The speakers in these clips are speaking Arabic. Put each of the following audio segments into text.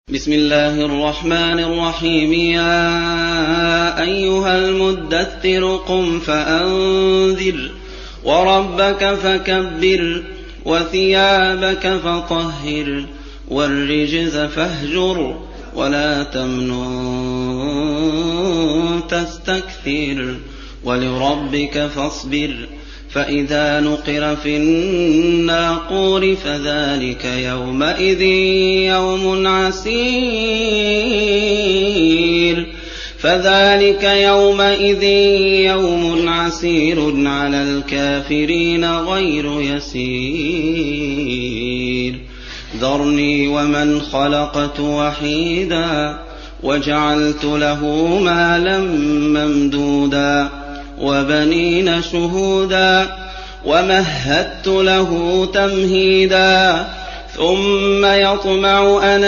بسم الله الرحمن الرحيم. يا أيها المدثر قم فأنذر وربك فكبر وثيابك فطهر والرجز فاهجر ولا تمنن تستكثر ولربك فاصبر فإذا نقر في الناقور فذلك يومئذ يوم عسير على الكافرين غير يسير. ذرني ومن خلقت وحيدا وجعلت له مالا ممدودا وبنين شهودا ومهدت له تمهيدا ثم يطمع أن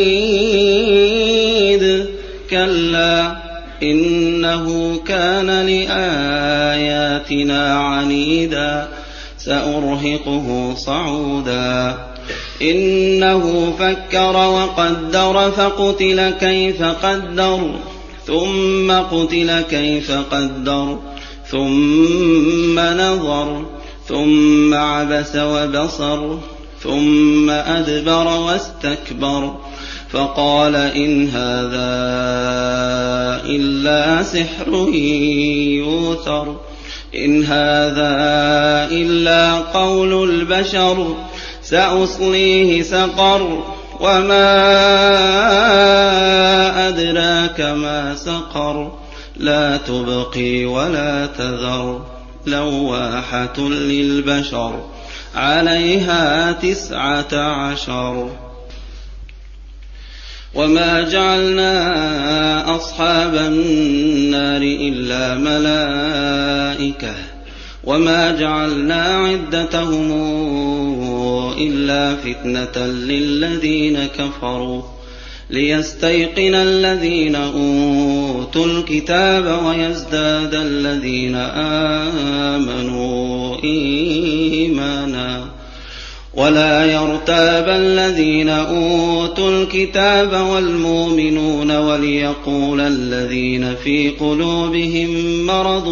أزيد كلا إنه كان لآياتنا عنيدا سأرهقه صعودا إنه فكر وقدر فقتل كيف قدر ثم قتل كيف قدر ثم نظر ثم عبس وبصر ثم أدبر واستكبر فقال إن هذا إلا سحر يؤثر إن هذا إلا قول البشر سأصليه سقر وما أدراك ما سقر لا تبقي ولا تذر لواحة للبشر عليها 19. وما جعلنا أصحاب النار إلا ملائكة وما جعلنا عدتهم إلا فتنة للذين كفروا ليستيقن الذين أوتوا الكتاب ويزداد الذين آمنوا إيمانا ولا يرتاب الذين أوتوا الكتاب والمؤمنون وليقول الذين في قلوبهم مرض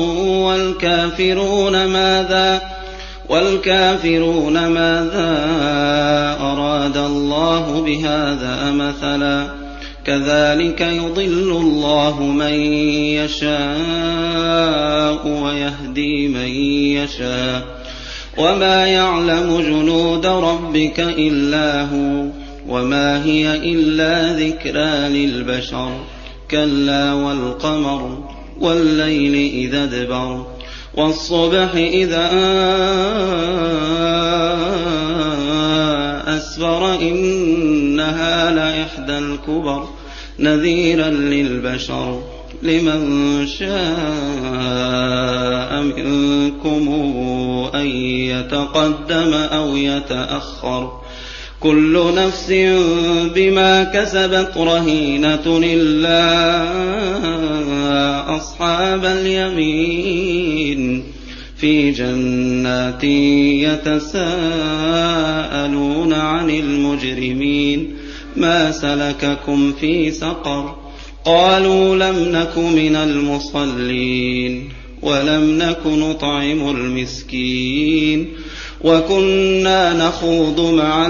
والكافرون ماذا أراد الله بهذا مثلا كذلك يضل الله من يشاء ويهدي من يشاء وما يعلم جنود ربك إلا هو وما هي إلا ذكرى للبشر كلا والقمر والليل إذا ادبر والصبح إذا أسفر إنها لإحدى الكبر نذيرا للبشر لمن شاء منكم أن يتقدم أو يتأخر كل نفس بما كسبت رهينة إلا أصحاب اليمين في جنات يتساءلون عن المجرمين ما سلككم في سقر قالوا لم نك من المصلين ولم نك نطعم المسكين وكنا نخوض مع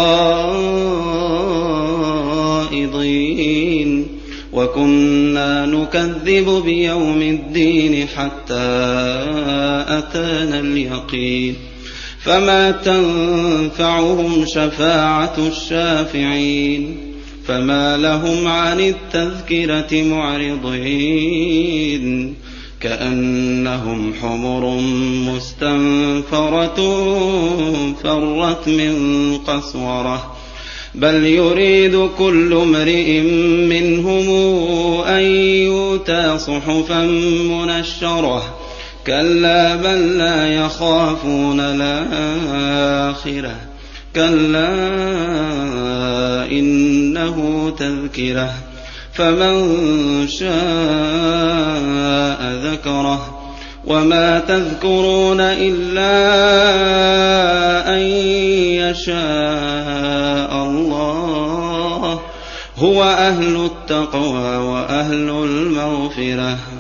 الخائضين وكنا نكذب بيوم الدين حتى أتانا اليقين فما تنفعهم شفاعة الشافعين فما لهم عن التذكرة معرضين كأنهم حمر مستنفرة فرت من قسورة بل يريد كل امرئ منهم أن يؤتى صحفا منشرة كلا بل لا يخافون الآخرة كلا إنه تذكرة فمن شاء ذكره وما تذكرون إلا أن يشاء الله هو أهل التقوى وأهل المغفرة